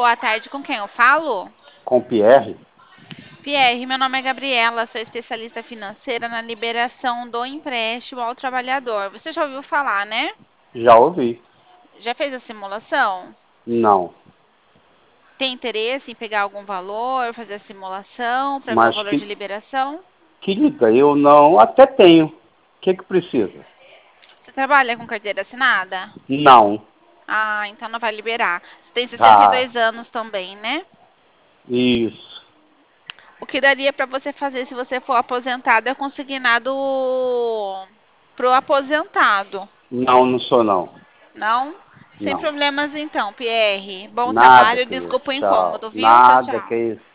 boa tarde. Com quem eu falo? Com Pierre? Pierre, meu nome é Gabriela, sou especialista financeira na liberação do empréstimo ao trabalhador. Você já ouviu falar, né? Já ouvi. Já fez a simulação? Não. Tem interesse em pegar algum valor, fazer a simulação para ver o Mas valor de liberação? que liga, eu não, até tenho. O que precisa? Você trabalha com carteira assinada? Não. Ah, então não vai liberar. Você tem Ah, 62 anos também, né? isso. O que daria para você fazer se você for aposentado é consignado pro aposentado. Não, não sou não. Não? Sem Não. problemas então, Pierre. Bom Nada trabalho, que isso. desculpa o Tchau. incômodo, viu? Tchau, Nada que tchau. isso.